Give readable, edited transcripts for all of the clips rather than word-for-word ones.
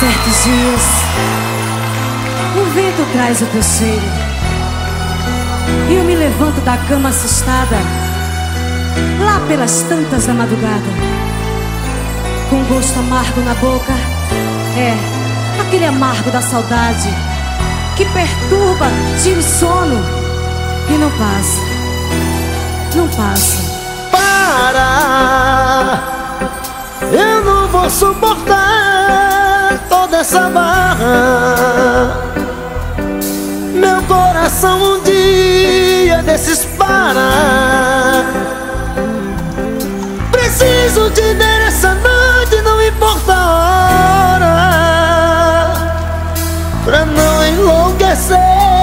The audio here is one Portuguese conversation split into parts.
Certos dias, o vento traz o teu cheiro e eu me levanto da cama assustada, lá pelas tantas da madrugada, com gosto amargo na boca. É, aquele amargo da saudade que perturba, tira o sono e não passa, não passa. Para, eu não vou suportar toda essa barra. Meu coração um dia desses para. Preciso te ver essa noite, não importa a hora, pra não enlouquecer.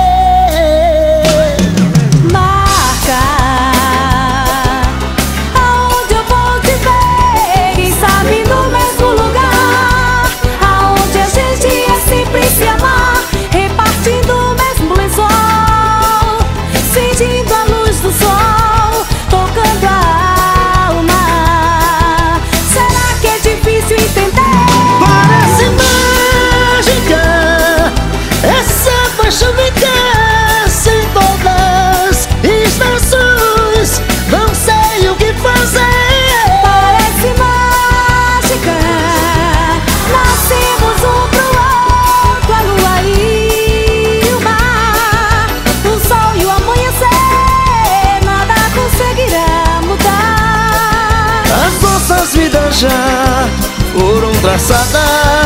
Marca aonde eu vou te ver, quem sabe no mesmo lugar, aonde a gente ia sempre se amar, repartindo o mesmo lençol, sentindo a luz do sol, tocando a alma. Será que é difícil entender? Parece mágica essa paixão me desce em todas estações, não sei o que fazer. Parece mágica, nascemos um pro outro, a lua e o mar, o sol e o amanhecer, nada conseguirá mudar. As nossas vidas já foram traçadas.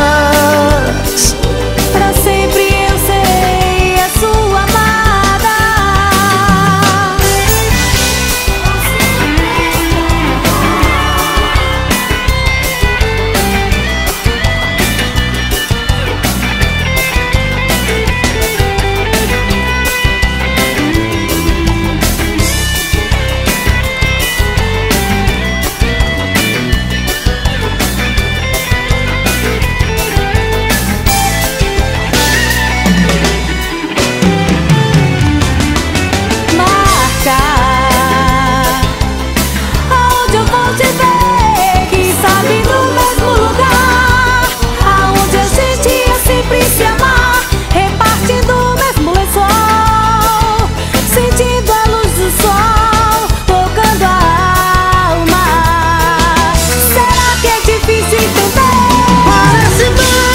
Pra sempre eu serei a sua amada. Aonde eu vou te ver, quem sabe no mesmo lugar, aonde a gente ia sempre se amar, repartindo o mesmo lençol, sentindo a luz do sol, tocando a alma. Será que é difícil entender? Parece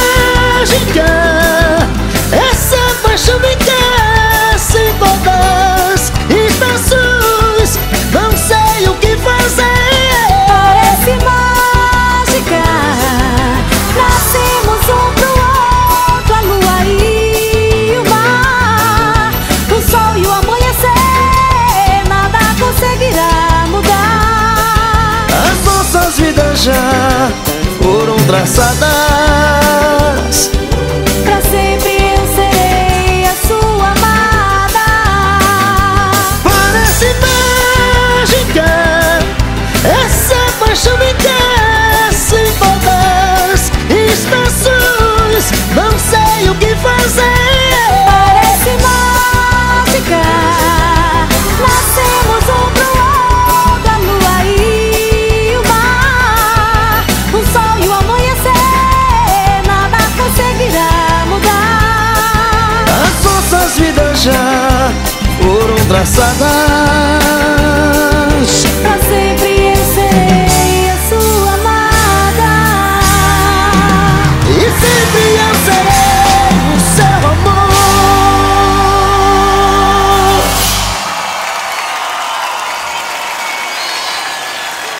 mágica essa paixão me desce em todas estações, não sei o que fazer. Parece mágica, nascemos um pro outro, a lua e o mar, o sol e o amanhecer, nada conseguirá mudar. As nossas vidas já foram traçadas. Pra sempre eu serei a sua amada. Parece mágica essa paixão me desce em todas estações, não sei o que fazer. Parece mágica, nascemos um pro outro, a lua e o mar, o sol e o amanhecer, nada conseguirá mudar. As nossas vidas já foram traçadas.